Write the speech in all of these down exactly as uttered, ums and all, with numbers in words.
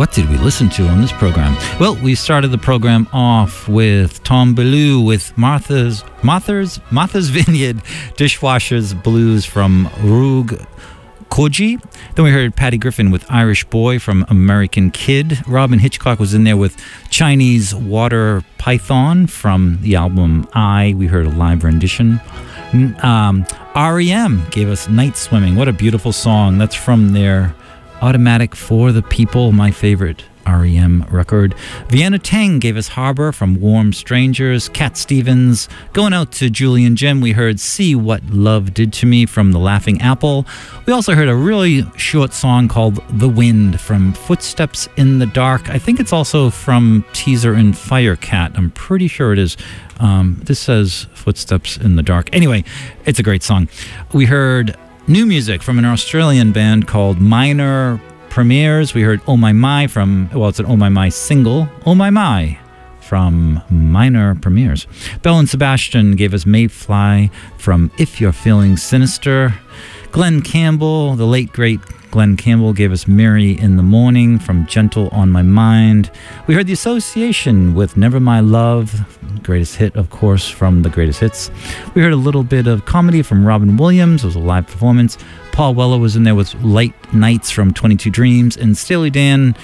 what did we listen to on this program? Well, we started the program off with Tom Ballou with Martha's Martha's Martha's Vineyard Dishwasher's Blues from Rug Koji. Then we heard Patty Griffin with Irish Boy from American Kid. Robin Hitchcock was in there with Chinese Water Python from the album I. We heard a live rendition. Um, R E M gave us Night Swimming. What a beautiful song. That's from their Automatic for the People, my favorite R E M record. Vienna Teng gave us Harbor from Warm Strangers. Cat Stevens. Going out to Julie and Jim, we heard See What Love Did to Me from The Laughing Apple. We also heard a really short song called The Wind from Footsteps in the Dark. I think it's also from Teaser and Firecat. I'm pretty sure it is. Um, this says Footsteps in the Dark. Anyway, it's a great song. We heard new music from an Australian band called Minor Premieres. We heard Oh My My from, well, it's an Oh My My single, Oh My My from Minor Premieres. Belle and Sebastian gave us Mayfly from If You're Feeling Sinister. Glenn Campbell, the late great Glenn Campbell, gave us Mary in the Morning from Gentle on My Mind. We heard The Association with Never My Love, greatest hit, of course, from the greatest hits. We heard a little bit of comedy from Robin Williams. It was a live performance. Paul Weller was in there with Late Nights from twenty-two Dreams. And Steely Dan,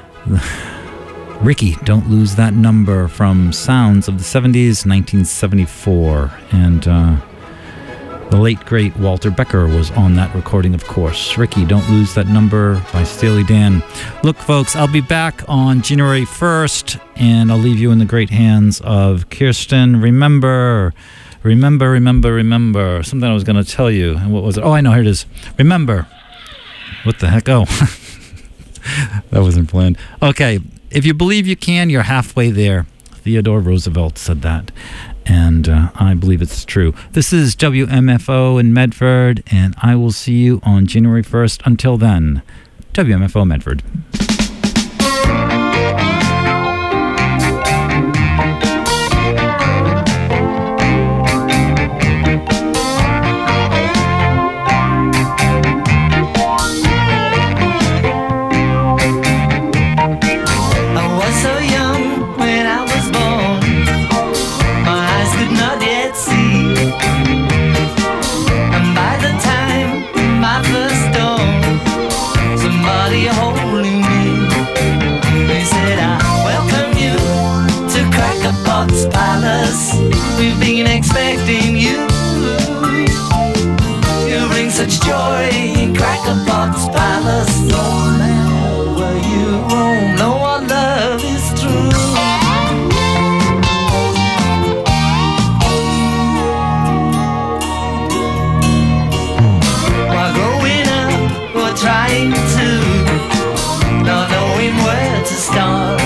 Ricky, Don't Lose That Number from Sounds of the seventies, nineteen seventy-four. And uh, the late, great Walter Becker was on that recording, of course. Ricky, Don't Lose That Number by Steely Dan. Look, folks, I'll be back on January first, and I'll leave you in the great hands of Kirsten. Remember, remember, remember, remember. Something I was going to tell you. And what was it? Oh, I know. Here it is. Remember. What the heck? Oh, that wasn't planned. Okay. If you believe you can, you're halfway there. Theodore Roosevelt said that. And uh, I believe it's true. This is W M F O in Medford, and I will see you on January first. Until then, W M F O Medford. We've been expecting you. You bring such joy in Cracker Box Palace. No matter where you roam, no our love is true. While growing up, we're trying to, not knowing where to start.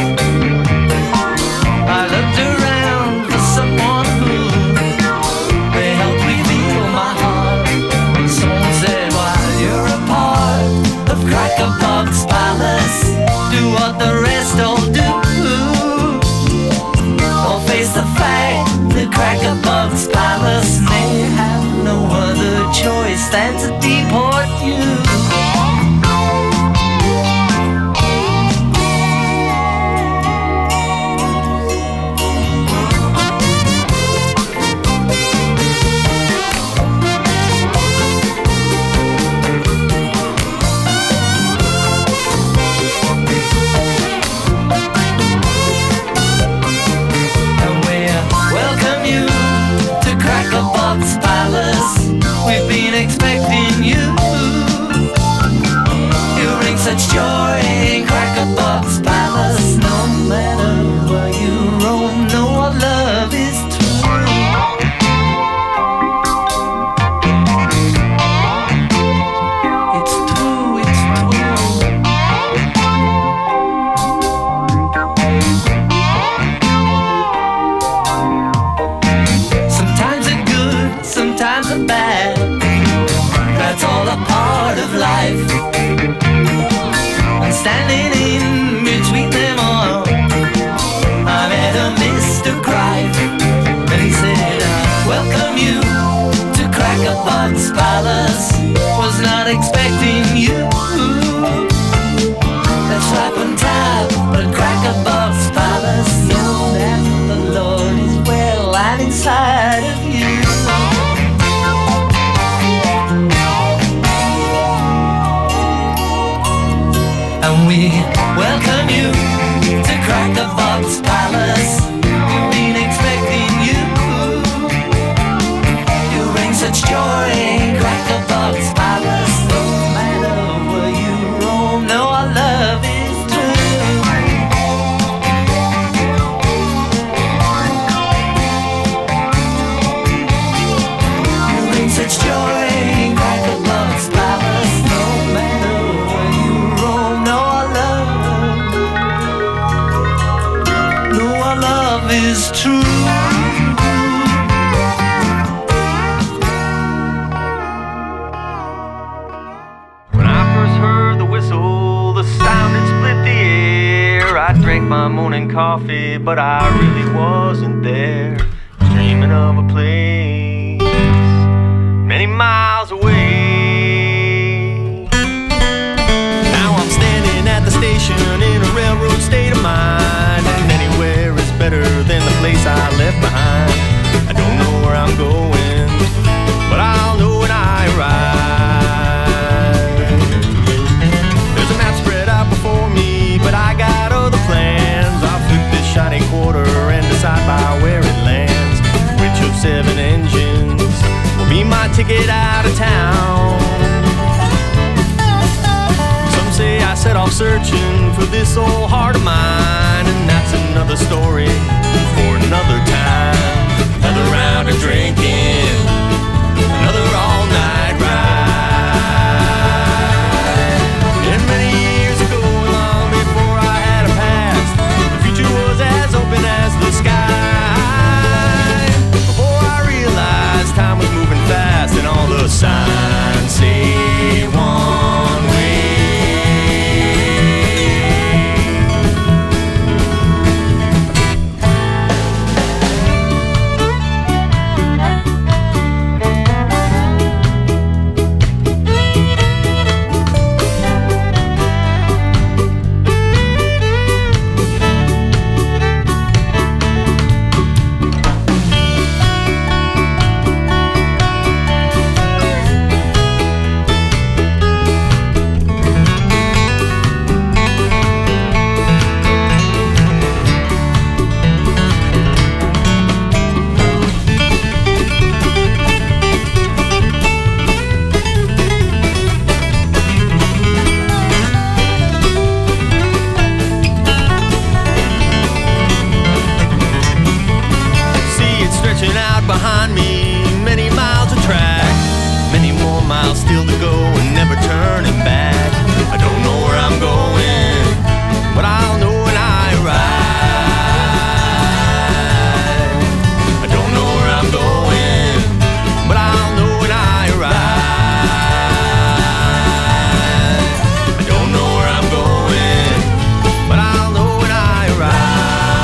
I looked around for someone who may help me feel my heart. Someone said, while you're a part of Cracker Box Palace, do what the rest all do, or face the fact that Cracker Box Palace may have no other choice than to deport you. We've been expecting you. You bring such joy in Cracker Box Palace. No matter where you roam, no our love is true. It's true, it's true. Sometimes it's good, sometimes it's bad. That's all a part of life. I'm standing in between them all. I met a Mister Cripe, and he said, I welcome you to Cracker Box Palace. Was not expecting you. That slap and tap, but Cracker Box Palace. Know that the Lord is well and inside of you. And we welcome you to Cracker Box Palace. We've been expecting you. You bring such joy in Cracker Box Palace. No matter where you roam, no, our love is true. You bring such joy in Cracker Box Palace. No matter where you roam, no, our love, no, our love is true. I drank my morning coffee, but I really wasn't there. Dreaming of a place many miles away. Now I'm standing at the station in a railroad state of mind, and anywhere is better than the place I left behind. I don't know where I'm going, but I'll know when I arrive. There's a map spread out before me, but I got other plans. I'll flip this shiny quarter and decide by where it lands. Which of seven engines will be my ticket out of town? Some say I set off searching for this old heart of mine, and that's another story for another time. Another round of drinking, another all-night ride. And many years ago, long before I had a past, the future was as open as the sky. Before I realized time was moving fast, and all the signs say one way. Behind me, many miles of track, many more miles still to go, and never turning back. I don't know where I'm going, but I'll know when I arrive. I don't know where I'm going, but I'll know when I arrive. I don't know where I'm going, but I'll know when I arrive.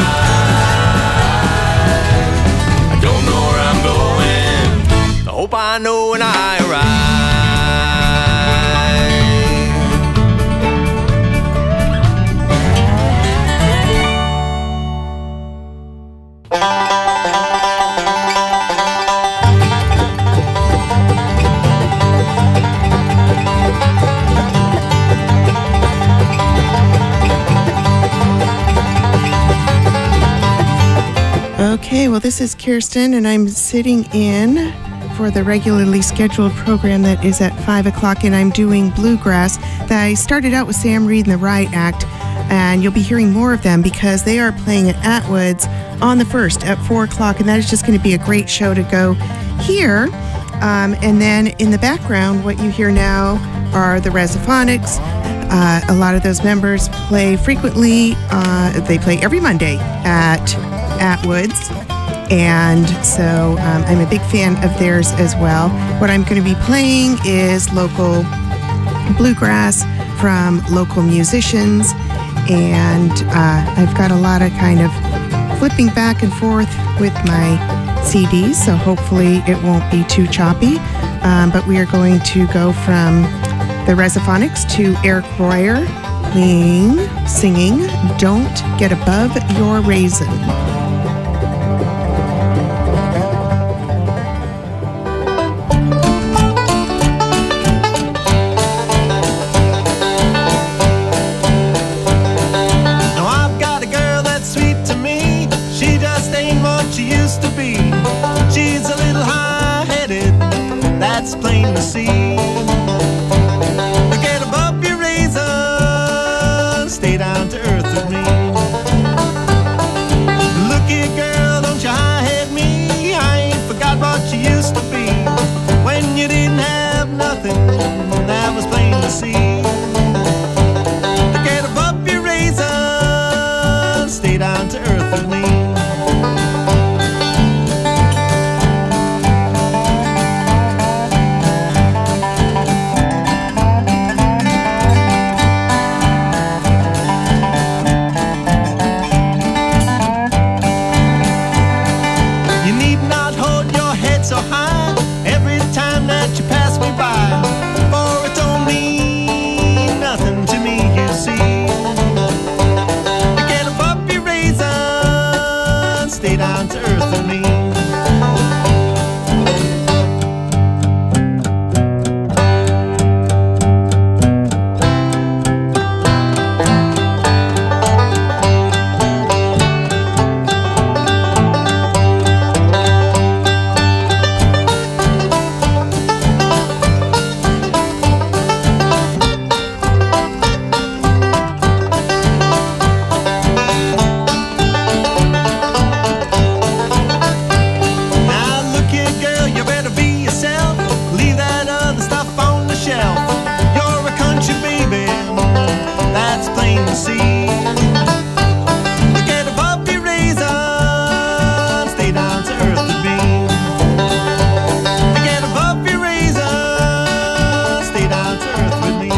Hope I know when I arrive. Okay, well, this is Kirsten, and I'm sitting in for the regularly scheduled program that is at five o'clock, and I'm doing Bluegrass. I started out with Sam Reed and the Riot Act, and you'll be hearing more of them because they are playing at Atwood's on the first at four o'clock, and that is just going to be a great show to go hear. Um, and then in the background, what you hear now are the Resophonics. Uh, a lot of those members play frequently. Uh, they play every Monday at Atwood's. And so um, I'm a big fan of theirs as well. What I'm going to be playing is local bluegrass from local musicians. And uh, I've got a lot of kind of flipping back and forth with my C Ds, so hopefully it won't be too choppy. Um, but we are going to go from the Resophonics to Eric Royer, playing, singing Don't Get Above Your Raisin. Now I've got a girl that's sweet to me. She just ain't what she used to be. She's a little high-headed, that's plain to see. Get above your raisin, stay down to earth with me. Look here, girl, don't you high-head me. I ain't forgot what you used to be. When you didn't have nothing, that was plain to see. Get above your raisin, stay down to earth with me. You need not hold your head so high every time that you pass me by, for it don't mean nothing to me, you see. Get above your raisin, stay down to earth with me. Now look here, girl, you better be yourself. Leave that other stuff on the shelf. You're a country baby, that's plain to see. Get above your raisin, stay down to earth with me. Get above your raisin, stay down to earth with me.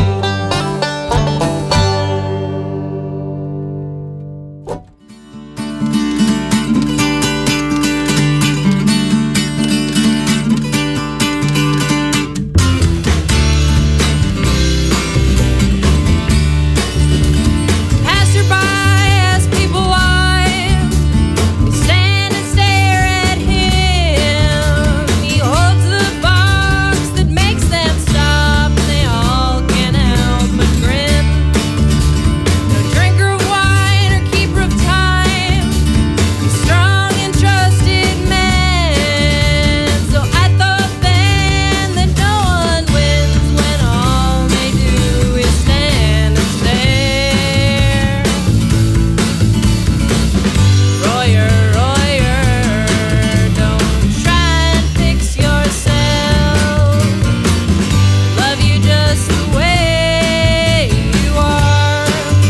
Passerby ask people why they stand and stare at him. He holds the box that makes them stop, and they all can't help but grin. No drinker of wine or keeper of time, strong and trusted man. So I thought then that no one wins when all they do is stand and stare. Royer, Royer, don't try and fix yourself. Love you just the way you are.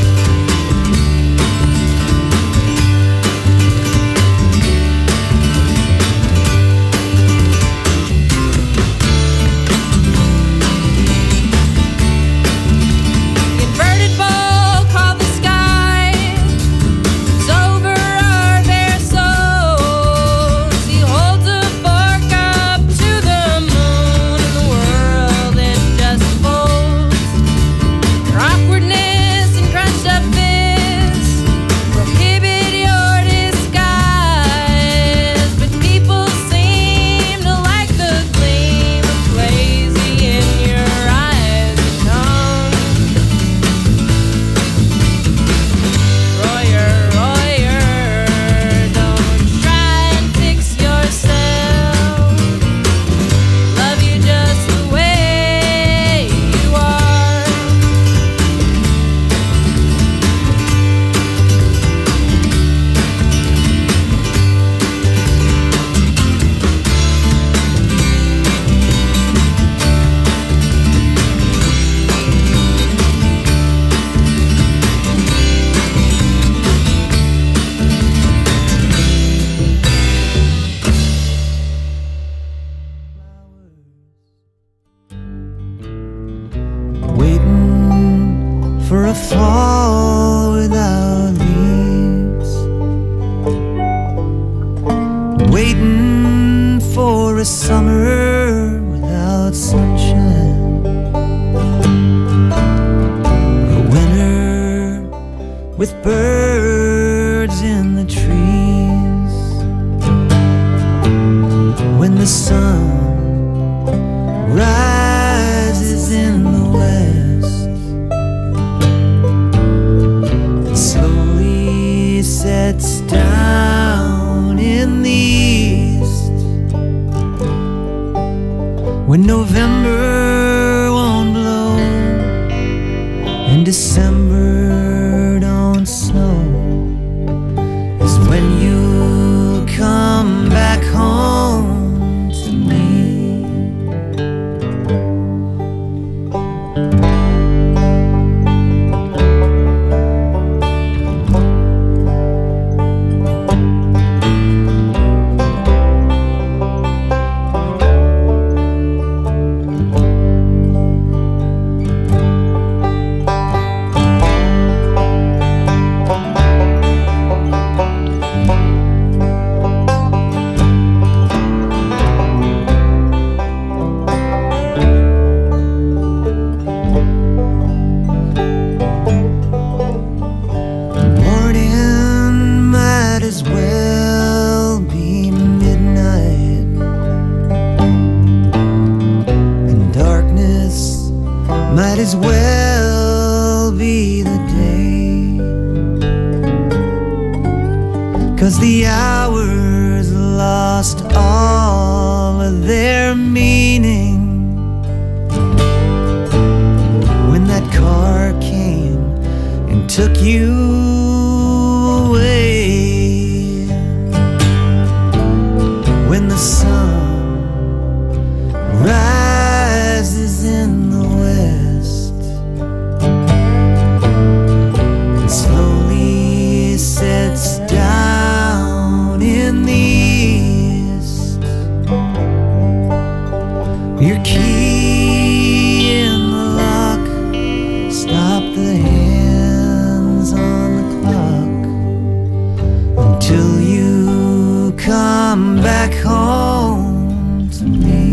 The inverted bowl called the sky is over our bare souls. He holds a fork up to the moon, and the world it just folds. Your awkwardness and crunched up fists prohibit your disguise, but people seem to like the gleam of lazy in your eyes and tongue. Royer, Royer, don't try and fix yourself. Love you just the way you are. Waiting for a fall without leaves, waiting for a summer without sunshine, a winter with birds in the trees. When the sun rises in the west, it slowly sets down in the east. When November won't blow and December don't snow, is when you come back home to me. Might as well be the day, 'cause the hours lost all of their meaning when that car came and took you away. When the sun rises in the west and slowly sets down in the east, your key in the lock, stop the hands on the clock until you come back home to me.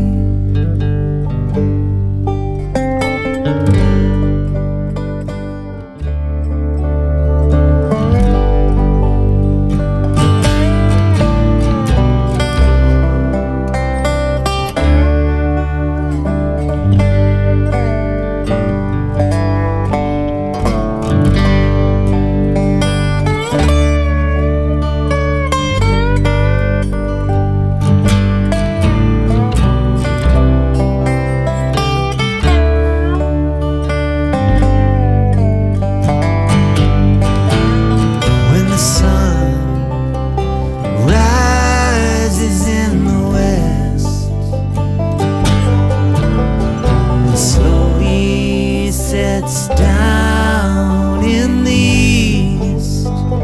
Down in the east,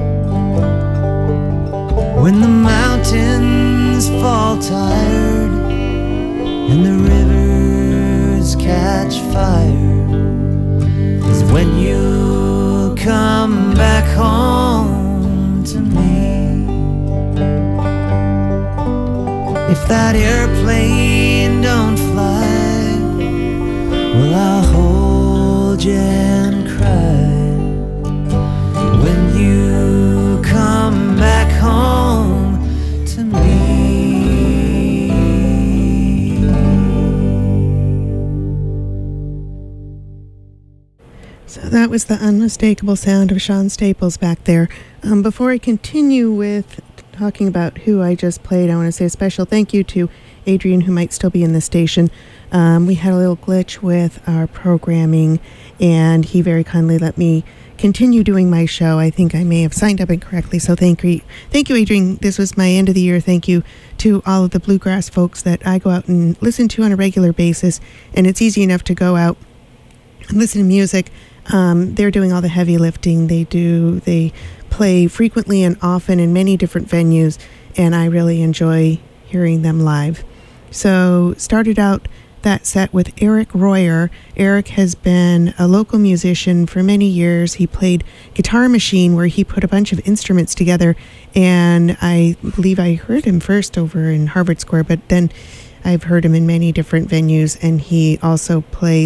when the mountains fall tired and the rivers catch fire, is when you come back home to me. If that airplane don't fly, well, I'll hold you and cry when you come back home to me. So that was the unmistakable sound of Sean Staples back there. Um, before I continue with talking about who I just played, I want to say a special thank you to Adrian, who might still be in the station. Um, we had a little glitch with our programming, and he very kindly let me continue doing my show. I think I may have signed up incorrectly, so thank you, thank you, Adrian. This was my end of the year. Thank you to all of the bluegrass folks that I go out and listen to on a regular basis, and it's easy enough to go out and listen to music. Um, they're doing all the heavy lifting. They do. They play frequently and often in many different venues, and I really enjoy hearing them live. So started out that set with Eric Royer. Eric has been a local musician for many years. He played Guitar Machine, where he put a bunch of instruments together, and I believe I heard him first over in Harvard Square, but then I've heard him in many different venues, and he also plays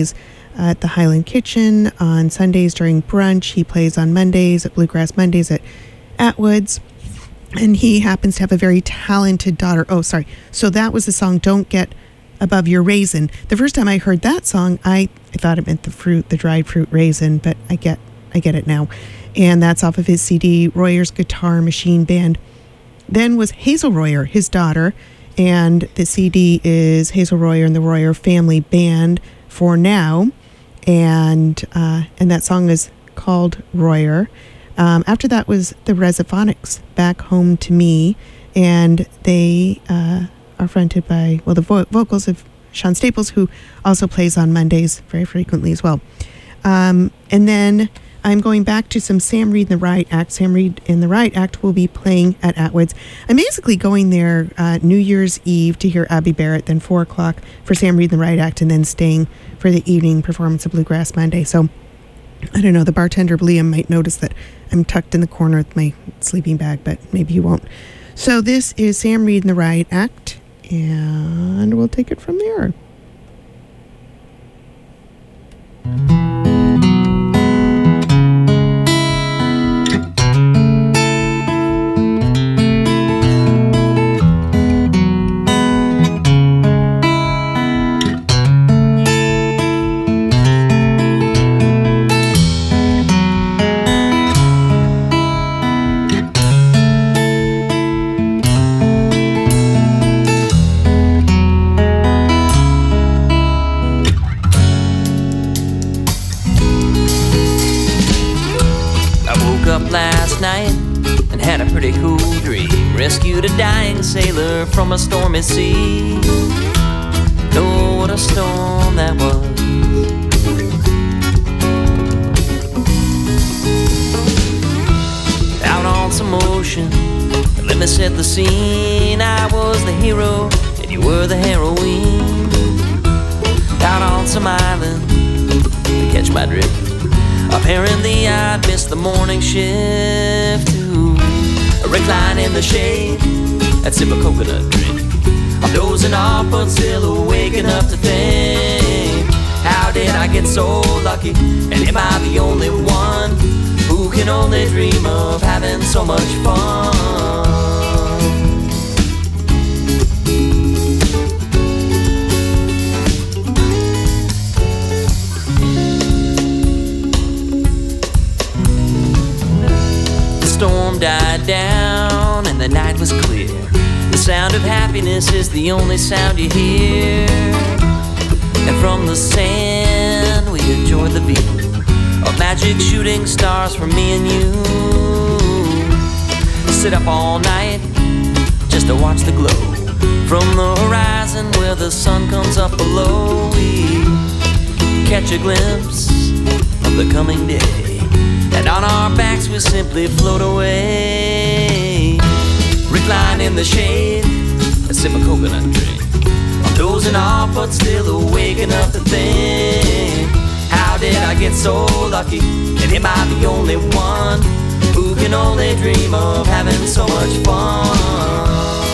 at the Highland Kitchen on Sundays during brunch. He plays on Mondays at Bluegrass Mondays at Atwoods. And he happens to have a very talented daughter. Oh, sorry. So that was the song, Don't Get Above Your Raisin. The first time I heard that song, I, I thought it meant the fruit, the dried fruit raisin, but I get I get it now. And that's off of his C D, Royer's Guitar Machine Band. Then was Hazel Royer, his daughter, and the C D is Hazel Royer and the Royer Family Band for Now, and uh, and that song is called Royer. Um, after that was the Resophonics, Back Home to Me, and they uh, are fronted by, well, the vo- vocals of Sean Staples, who also plays on Mondays very frequently as well. Um, and then I'm going back to some Sam Reed and the Riot Act. Sam Reed and the Riot Act will be playing at Atwoods. I'm basically going there uh, New Year's Eve to hear Abby Barrett, then four o'clock for Sam Reed and the Riot Act, and then staying for the evening performance of Bluegrass Monday. So, I don't know, the bartender, Liam, might notice that I'm tucked in the corner with my sleeping bag, but maybe he won't. So this is Sam Reed and the Riot Act, and we'll take it from there. Rescued a dying sailor from a stormy sea. Oh, what a storm that was. Out on some ocean, let me set the scene. I was the hero and you were the heroine. Out on some island, to catch my drift. Apparently I'd missed the morning shift to recline in the shade and sip a coconut drink. I'm dozing off but still waking up to think, how did I get so lucky? And am I the only one who can only dream of having so much fun? The storm died down and the night was clear. The sound of happiness is the only sound you hear. And from the sand we enjoyed the view of magic shooting stars for me and you. Sit up all night just to watch the glow from the horizon where the sun comes up below. We catch a glimpse of the coming day, and on our backs we simply float away. Recline in the shade and sip a coconut drink. I'm dozing off but still waking up to think, how did I get so lucky? And am I the only one who can only dream of having so much fun?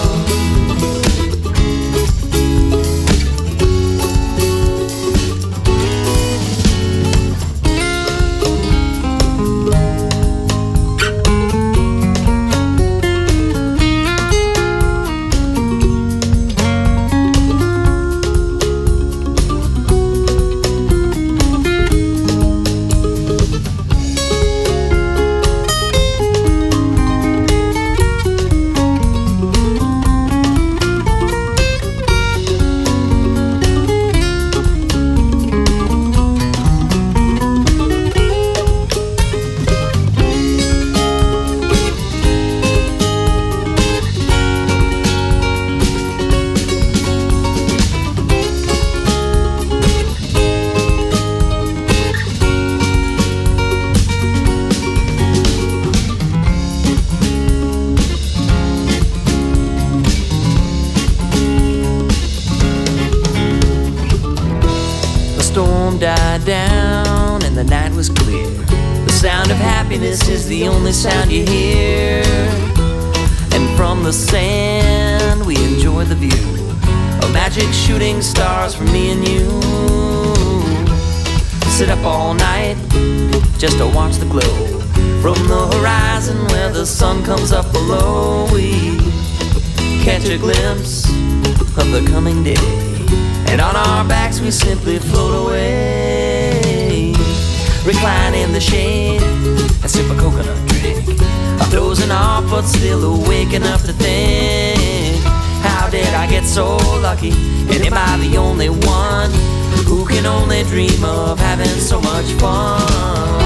Died down and the night was clear. The sound of happiness is the only sound you hear. And from the sand we enjoy the view of magic shooting stars for me and you. sit up all night just to watch the glow from the horizon where the sun comes up below. We catch a glimpse of the coming day, and on our backs we simply float away. Recline in the shade and sip a coconut drink, dozing off but still awake enough to think, how did I get so lucky? And am I the only one who can only dream of having so much fun?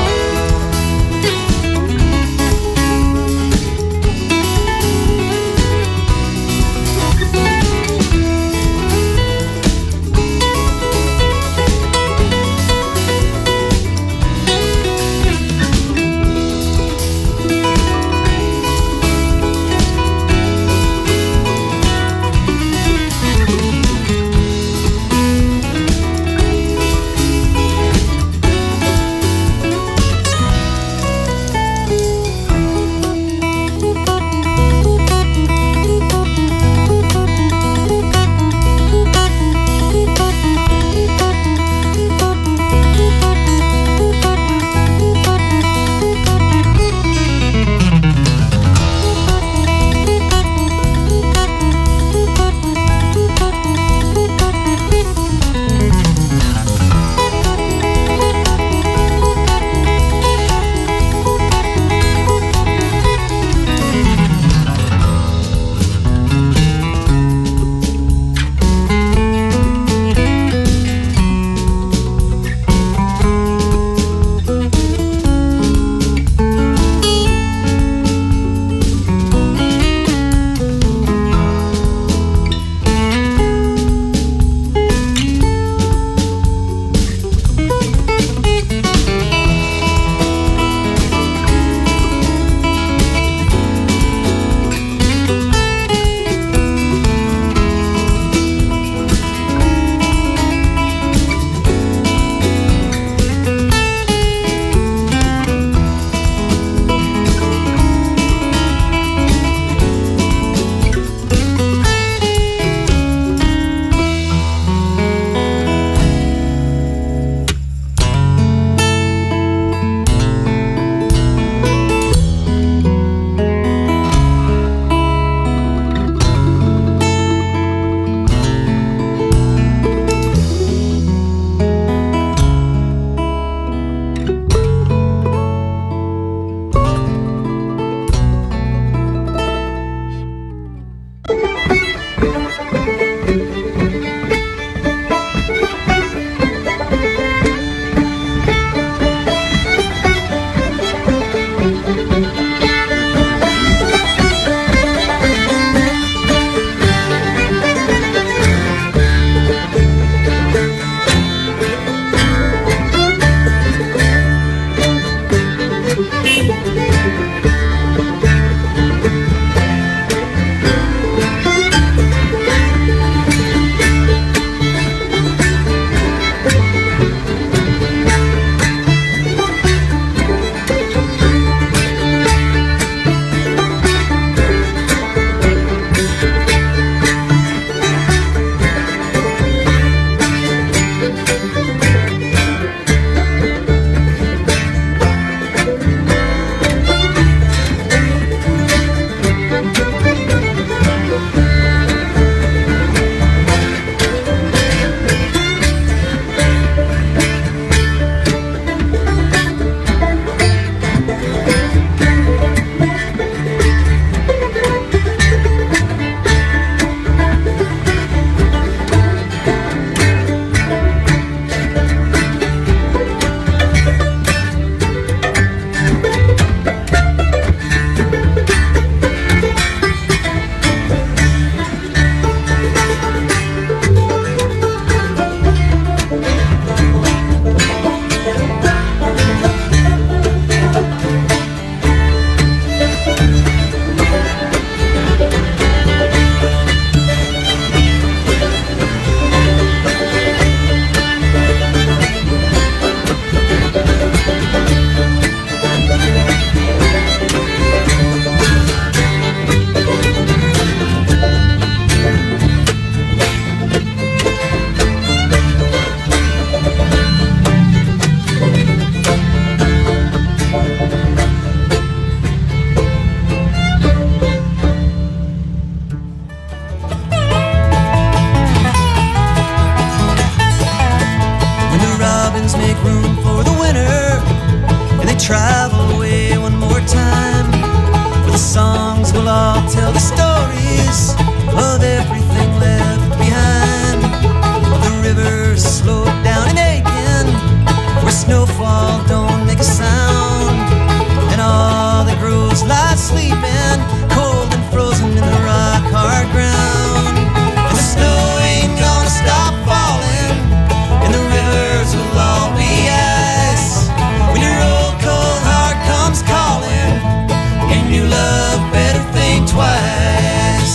travel away one more time, where the songs will all tell the stories of everything left behind. The rivers slowed down and aching, where snowfall don't make a sound, and all that grows lies sleeping, cold and frozen in the rock hard ground. And the snow ain't gonna stop falling, and the rivers will all be ice. When your old cold heart comes calling, and you love better think twice.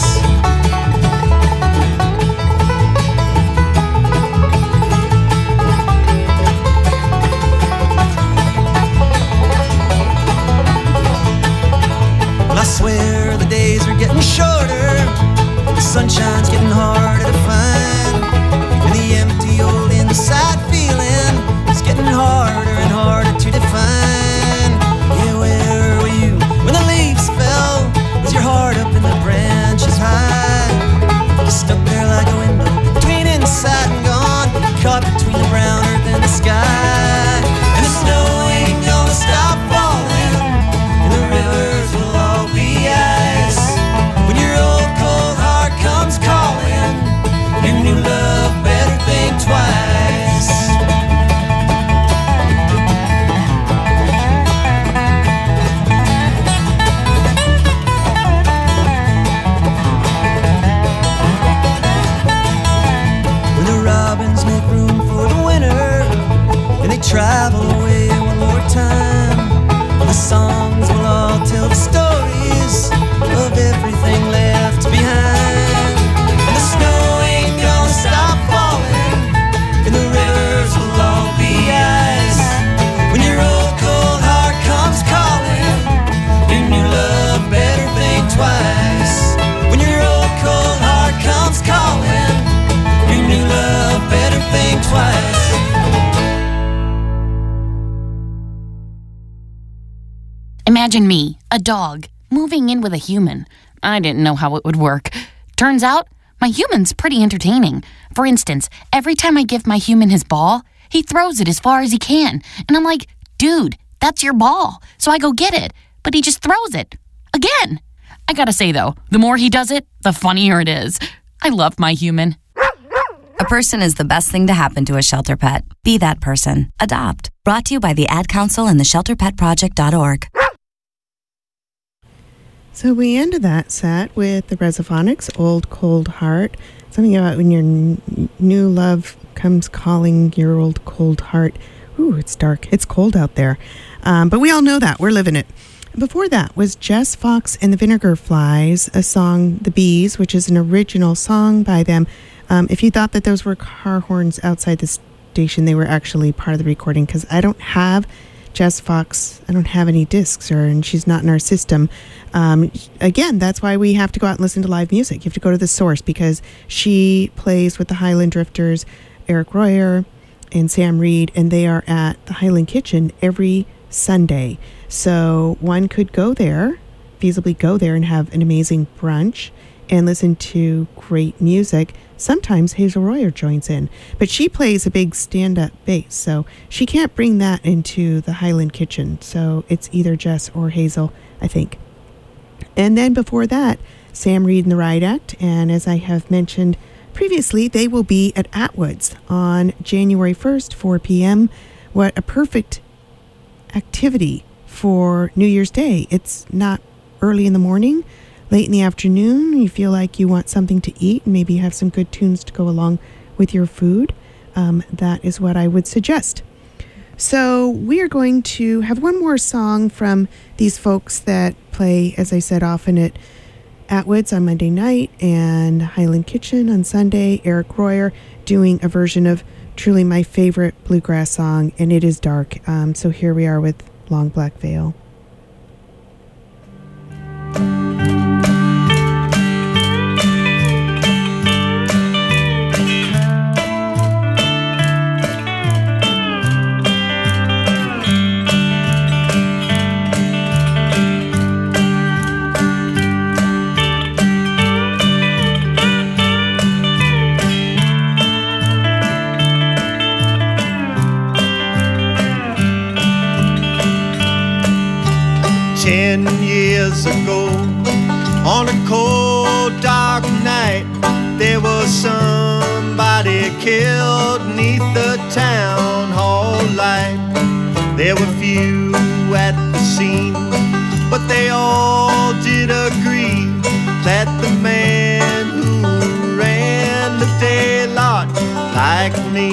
Well, I swear the days are getting shorter, the sunshine's getting harder to find, and the empty old inside feeling is getting harder and harder to define. Yeah, where were you when the leaves fell? Was your heart up in the branches high? Stuck there like a window between inside and gone, caught between the brown earth and the sky. And the snow ain't gonna stop falling, and the rivers will all be ice. When your old cold heart comes calling, your new love better think twice. When the robins make room for the winter, and they travel away one more time, the songs will all tell the stories of everything left behind. And the snow ain't gonna stop falling, and the rivers will all be ice. When your old cold heart comes calling, your new love better think twice. When your old cold heart comes calling, your new love better think twice. Imagine me, a dog, moving in with a human. I didn't know how it would work. Turns out, my human's pretty entertaining. For instance, every time I give my human his ball, he throws it as far as he can. And I'm like, dude, that's your ball. So I go get it. But he just throws it. Again. I gotta say, though, the more he does it, the funnier it is. I love my human. A person is the best thing to happen to a shelter pet. Be that person. Adopt. Brought to you by the Ad Council and the shelter pet project dot org. So we ended that set with the Resophonics, Old Cold Heart. Something about when your n- new love comes calling your old cold heart. Ooh, it's dark. It's cold out there. Um, but we all know that. We're living it. Before that was Jess Fox and the Vinegar Flies, a song, The Bees, which is an original song by them. Um, if you thought that those were car horns outside the station, they were actually part of the recording, because I don't have Jess Fox, I don't have any discs, or and she's not in our system. Um, again, that's why we have to go out and listen to live music. You have to go to the source, because she plays with the Highland Drifters, Eric Royer and Sam Reed, and they are at the Highland Kitchen every Sunday. So one could go there, feasibly go there and have an amazing brunch and listen to great music. Sometimes Hazel Royer joins in, but she plays a big stand-up bass, so she can't bring that into the Highland Kitchen. So it's either Jess or Hazel, I think. And then before that, Sam Reed and the Riot Act, and as I have mentioned previously, they will be at Atwood's on January first, four p.m. What a perfect activity for New Year's Day. It's not early in the morning, late in the afternoon. You feel like you want something to eat and maybe have some good tunes to go along with your food. Um, that is what I would suggest. So we are going to have one more song from these folks that play, as I said, often at Atwood's on Monday night and Highland Kitchen on Sunday. Eric Royer doing a version of truly my favorite bluegrass song, and it is dark. Um, so here we are with Long Black Veil. Ten years ago, on a cold, dark night, there was somebody killed neath the town hall light. There were few at the scene, but they all did agree that the man who ran looked a lot like me.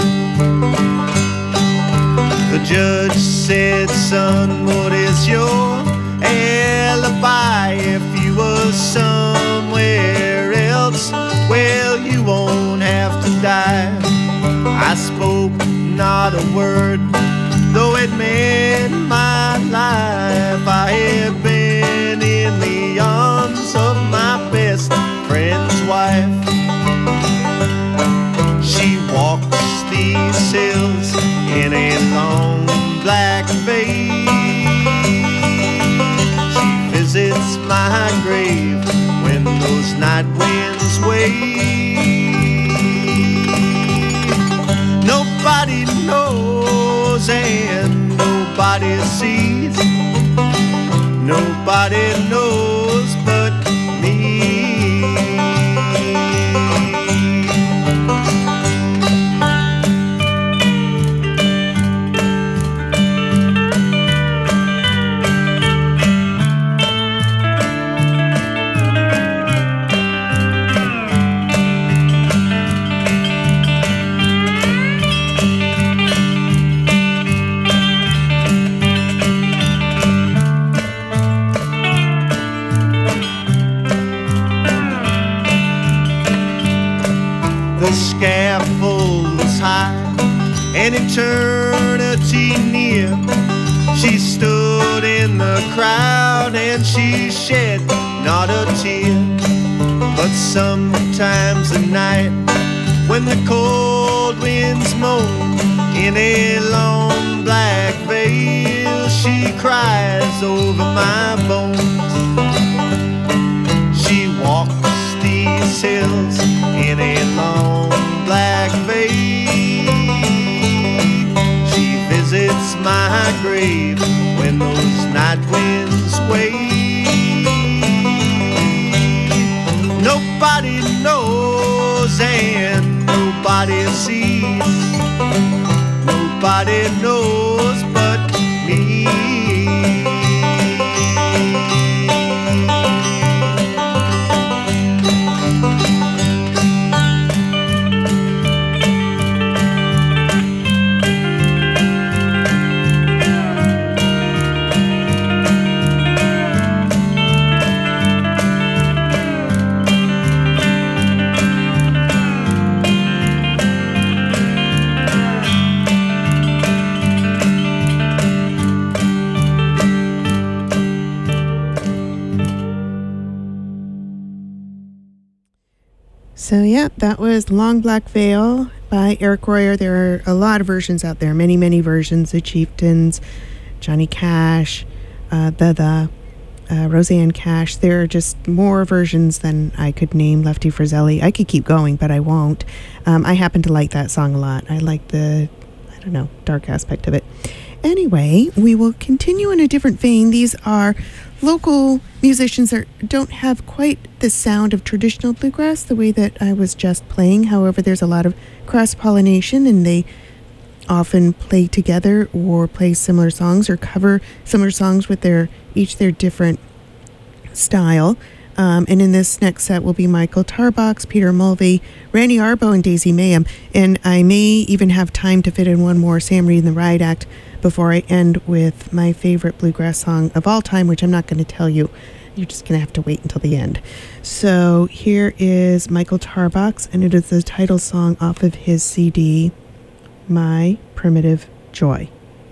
The judge said, son, what is your alibi? If you were somewhere else, well, you won't have to die. I spoke not a word, though it meant my life. I had been in the arms of my best friend's wife. She walks these hills in a long black veil. She visits my grave when those night winds wave. Nobody knows and nobody sees. Nobody knows but me. The scaffold was high, an eternity near. She stood in the crowd and she shed not a tear. But sometimes at night, when the cold winds moan in a long black veil, she cries over my bones. She walks these hills in a long black veil. She visits my grave when those night winds wave. Nobody knows and nobody sees. Nobody knows but me. So yeah, that was Long Black Veil by Eric Royer. There are a lot of versions out there, many, many versions. The Chieftains, Johnny Cash, uh, the the uh, Roseanne Cash. There are just more versions than I could name. Lefty Frizzell. I could keep going, but I won't. Um, I happen to like that song a lot. I like the, I don't know, dark aspect of it. Anyway, we will continue in a different vein. These are local musicians that don't have quite the sound of traditional bluegrass the way that I was just playing. However, there's a lot of cross-pollination and they often play together or play similar songs or cover similar songs with their each their different style. Um, and in this next set will be Michael Tarbox, Peter Mulvey, Randy Arbo, and Daisy Mayhem. And I may even have time to fit in one more Sam Reed and the Riot Act before I end with my favorite bluegrass song of all time, which I'm not going to tell you. You're just going to have to wait until the end. So here is Michael Tarbox, and it is the title song off of his C D, My Primitive Joy.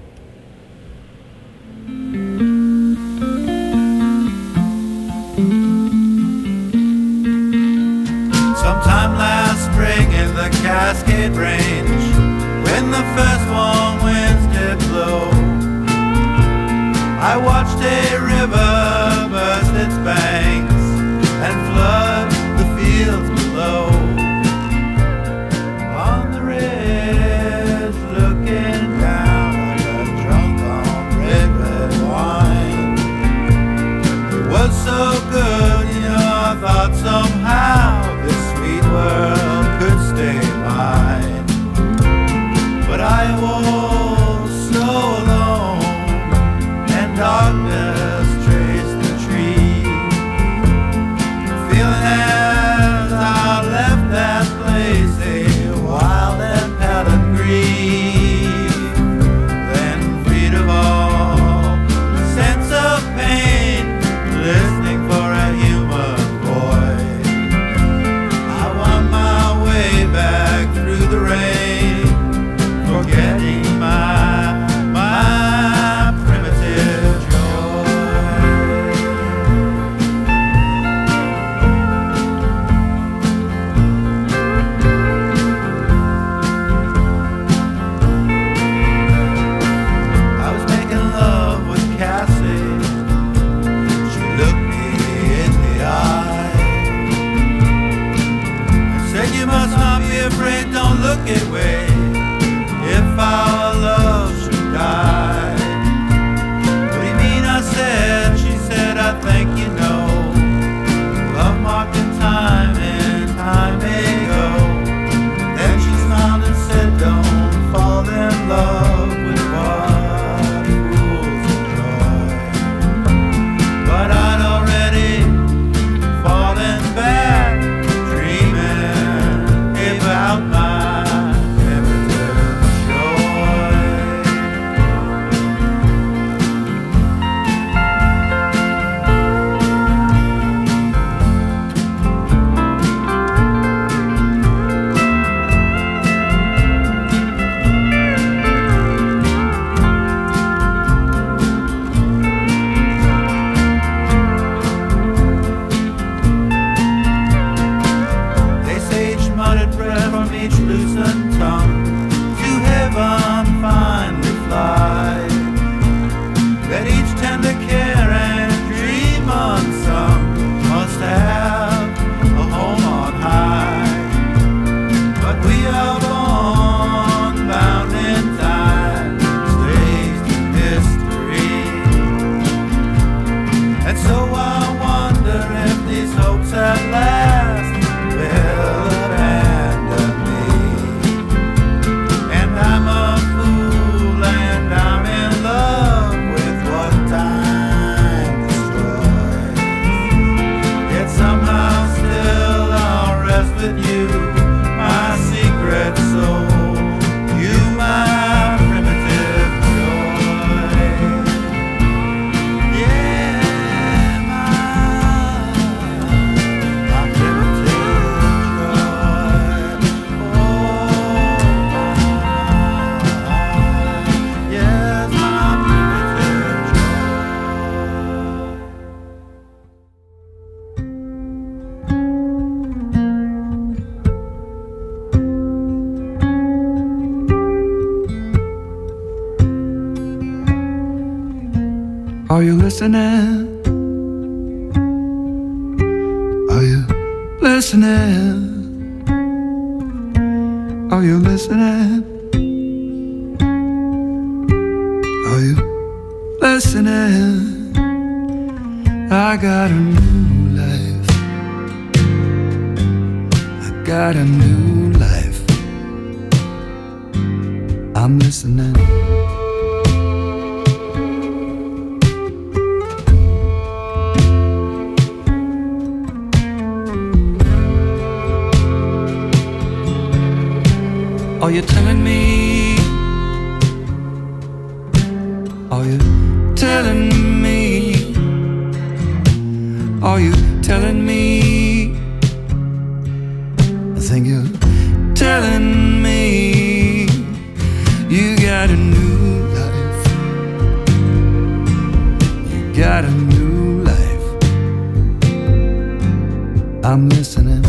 Sometime last spring in the Cascade Range, when the first warm winds did blow, I watched a river burst its banks and flood the fields below. On the ridge, looking down like a drunk on red, red wine, Are you listening? Are you listening? Are you listening? Are you listening? I got a new life. I got a new life. I'm listening. Are you telling me? Are you telling me? Are you telling me? I think you're telling me you got a new life. You got a new life. I'm listening.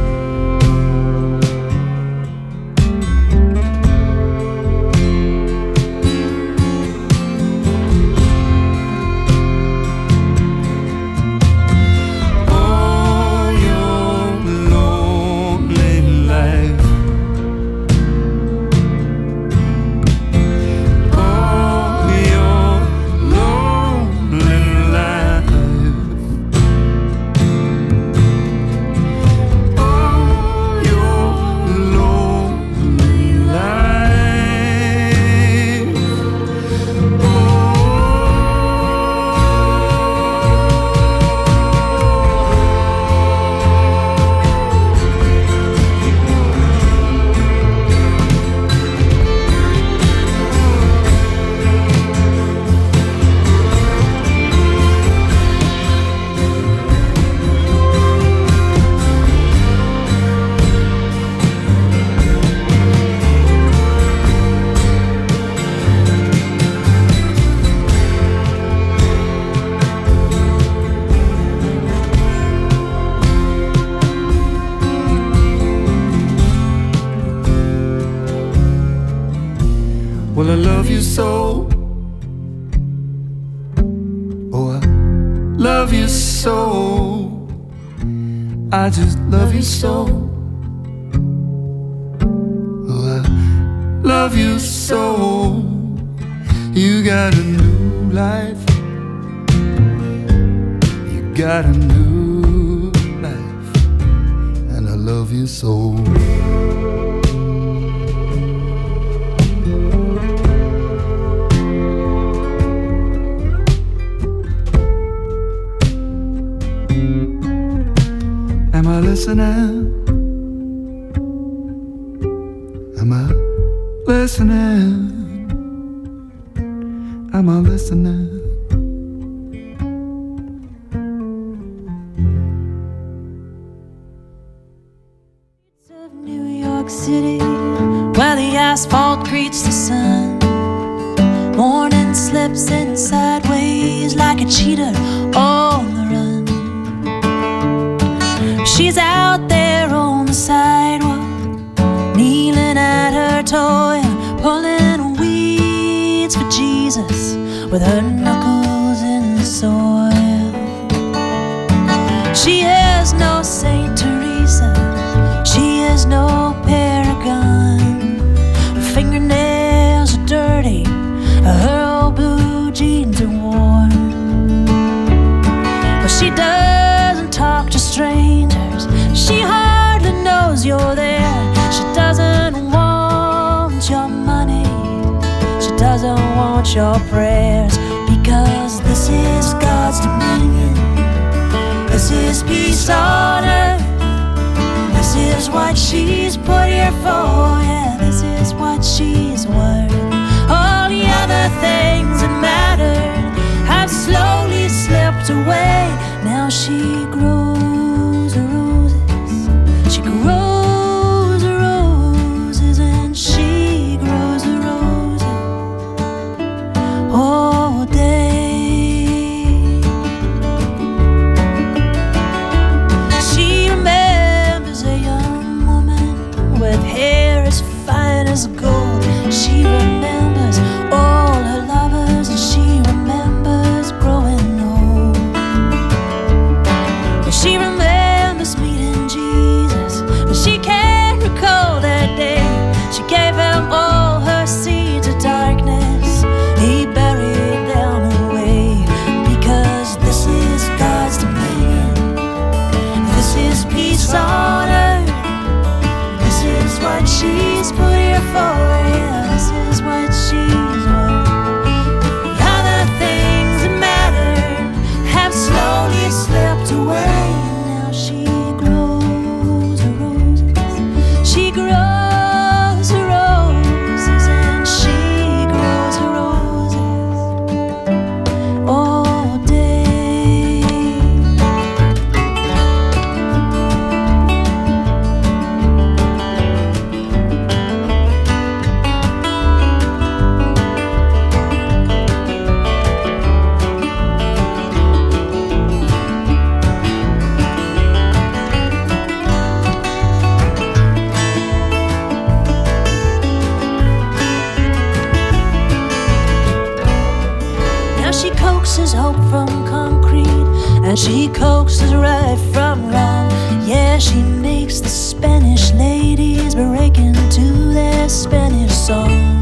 Well, I love you so. Oh, I love you so. I just love you so. Oh, I love you so. You got a new life. You got a new life. And I love you so. Am I listening? Am I listening? Am I listening? Of New York City, where the asphalt greets the sun. Morning slips in sideways like a cheetah on the run. She's out there on the sidewalk, kneeling at her toy, pulling weeds for Jesus with her knuckles in the soil. She is no Saint Teresa, she is no paragon. Her fingernails are dirty, her old blue jeans are worn. But she doesn't talk to strangers, she hardly knows you're there. She doesn't want your money, she doesn't want your prayers, because this is God's dominion, this is peace on earth. This is what she's put here for, yeah, this is what she's worth. All the other things that mattered have slowly slipped away. Now she grows her roses, she grows her roses, and she grows her roses all day. She remembers a young woman with hair as fine as gold. She remembers all her lovers, and she remembers growing produces hope from concrete, and she coaxes right from wrong. Yeah, she makes the Spanish ladies break into their Spanish song.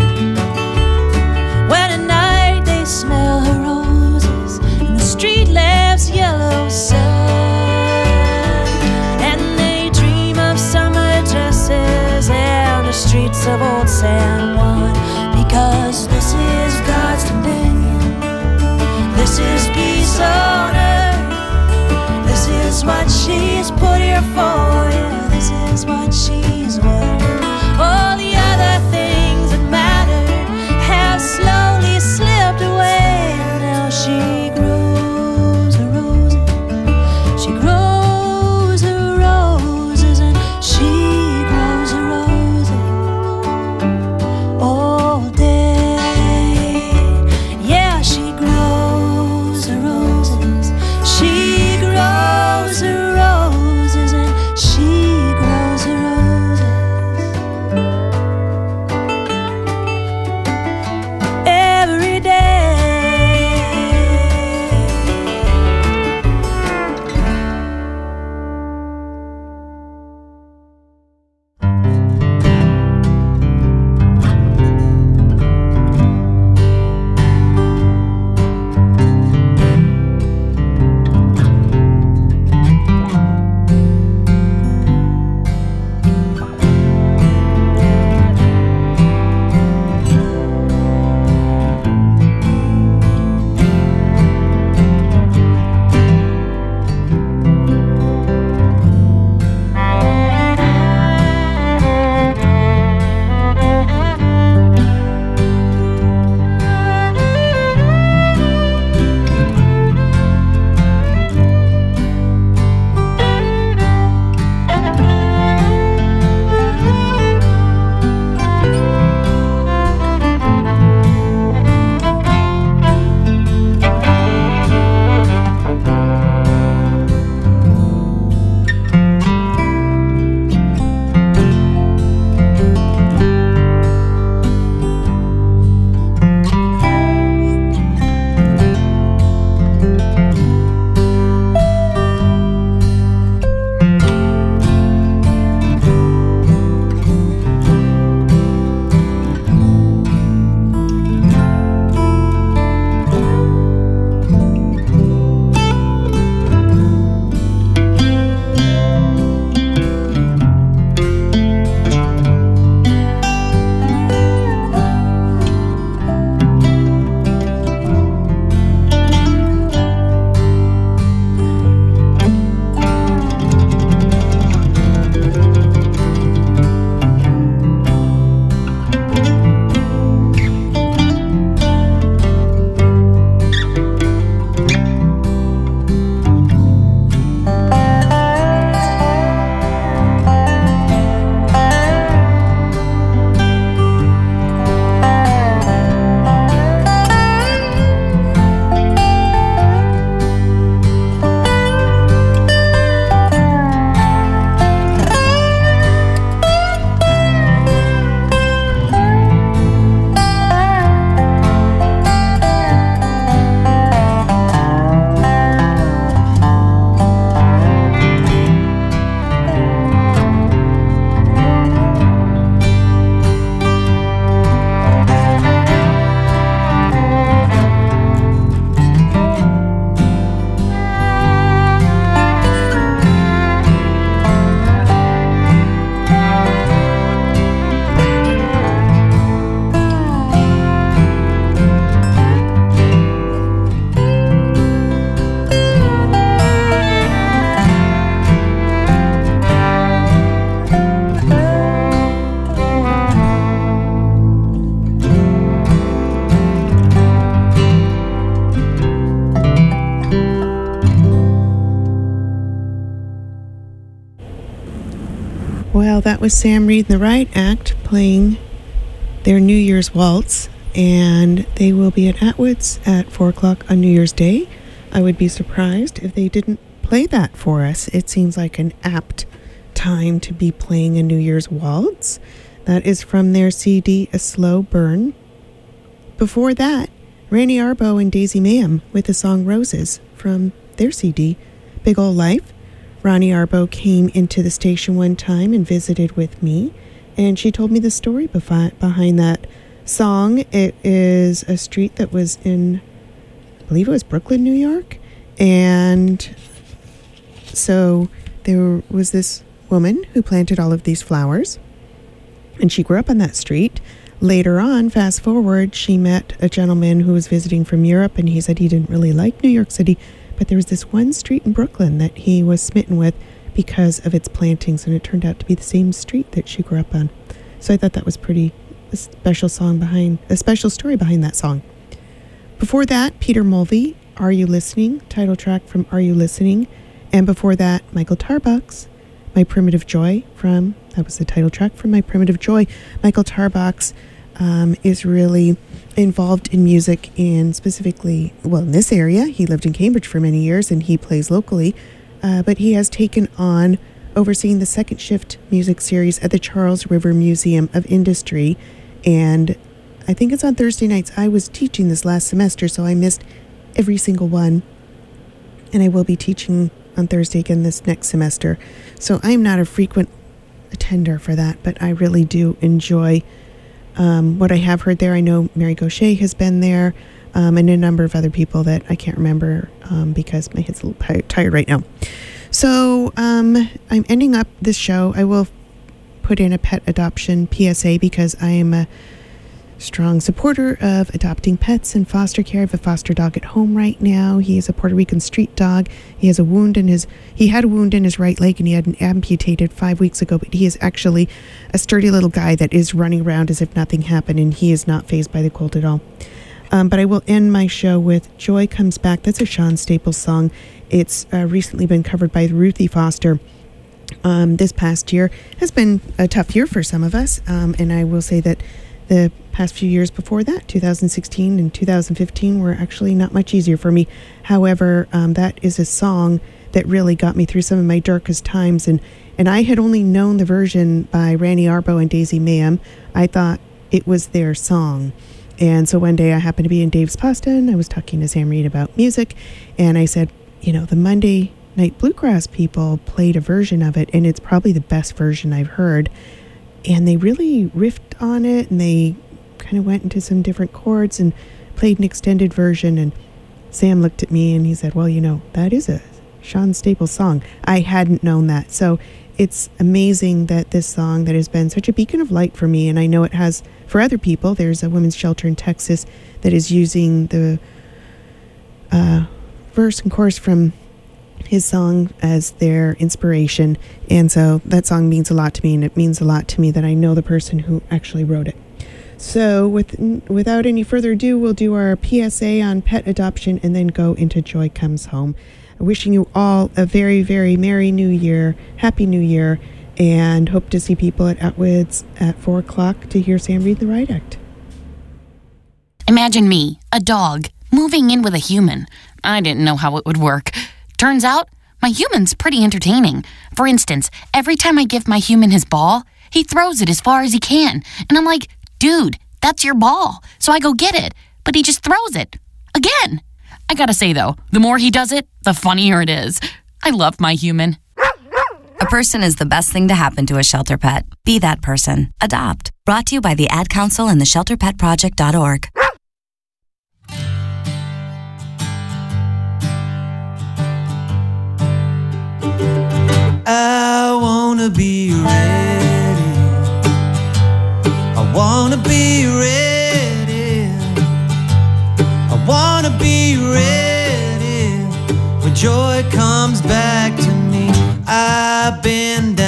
When at night they smell her roses in the street lamp's yellow sun, and they dream of summer dresses and the streets of old San Juan. Because this is God's dominion, this is peace on earth, this is what she's put here for, yeah, this is what she's worth. All the other things that mattered have slowly slipped away, and now she grows her roses, she grows her roses, and she grows her roses all day. Yeah, she grows her roses, she grows her roses, and she grows her roses every day. Well, that was Sam Reed and the Riot Act playing their New Year's Waltz, and they will be at Atwood's at four o'clock on New Year's Day. I would be surprised if they didn't play that for us. It seems like an apt time to be playing a New Year's Waltz. That is from their C D, A Slow Burn. Before that, Randy Arbo and Daisy Mayhem with the song Roses from their C D, Big Ol' Life. Ronnie Arbo came into the station one time and visited with me, and she told me the story befi- behind that song. It is a street that was in, I believe it was Brooklyn, New York, and so there was this woman who planted all of these flowers, and she grew up on that street. Later on, fast forward, she met a gentleman who was visiting from Europe, and he said he didn't really like New York City, but there was this one street in Brooklyn that he was smitten with because of its plantings, and it turned out to be the same street that she grew up on. So I thought that was pretty a special song behind a special story behind that song. Before that, Peter Mulvey, Are You Listening? Title track from Are You Listening? And before that, Michael Tarbox, My Primitive Joy from, that was the title track from My Primitive Joy. Michael Tarbox um, is really involved in music in specifically, well, in this area. He lived in Cambridge for many years and he plays locally, uh, but he has taken on overseeing the Second Shift music series at the Charles River Museum of Industry. And I think it's on Thursday nights. I was teaching this last semester, so I missed every single one. And I will be teaching on Thursday again this next semester. So I'm not a frequent attender for that, but I really do enjoy um, what I have heard there. I know Mary Gaucher has been there, um, and a number of other people that I can't remember um, because my head's a little pi- tired right now. So um, I'm ending up this show. I will put in a pet adoption P S A because I am a strong supporter of adopting pets and foster care. I have a foster dog at home right now. He is a Puerto Rican street dog. He has a wound in his, he had a wound in his right leg and he had an amputated five weeks ago, but he is actually a sturdy little guy that is running around as if nothing happened, and he is not fazed by the cold at all. Um, but I will end my show with Joy Comes Back. That's a Sean Staples song. It's uh, recently been covered by Ruthie Foster. Um, this past year has been a tough year for some of us, um, and I will say that the past few years before that, two thousand sixteen and two thousand fifteen, were actually not much easier for me. However, um, that is a song that really got me through some of my darkest times, and, and I had only known the version by Randy Arbo and Daisy Mayhem. I thought it was their song. And so one day I happened to be in Dave's Pasta, and I was talking to Sam Reed about music, and I said, you know, the Monday Night Bluegrass people played a version of it, and it's probably the best version I've heard. And they really riffed on it, and they kind of went into some different chords and played an extended version. And Sam looked at me and he said, well, you know, that is a Sean Staples song. I hadn't known that. So it's amazing that this song that has been such a beacon of light for me, and I know it has for other people. There's a women's shelter in Texas that is using the uh, verse and chorus from his song as their inspiration, and so that song means a lot to me, and it means a lot to me that I know the person who actually wrote it. So with without any further ado, we'll do our P S A on pet adoption and then go into Joy Comes Home. Wishing you all a very, very Merry New Year, Happy New Year, and hope to see people at Atwood's at four o'clock to hear Sam read the Riot Act. Imagine me, a dog, moving in with a human. I didn't know how it would work. Turns out, my human's pretty entertaining. For instance, every time I give my human his ball, he throws it as far as he can. And I'm like, dude, that's your ball. So I go get it, but he just throws it. Again. I gotta say though, the more he does it, the funnier it is. I love my human. A person is the best thing to happen to a shelter pet. Be that person. Adopt. Brought to you by the Ad Council and the shelter pet project dot org. I wanna be ready. I wanna be ready. I wanna be ready when joy comes back to me. I've been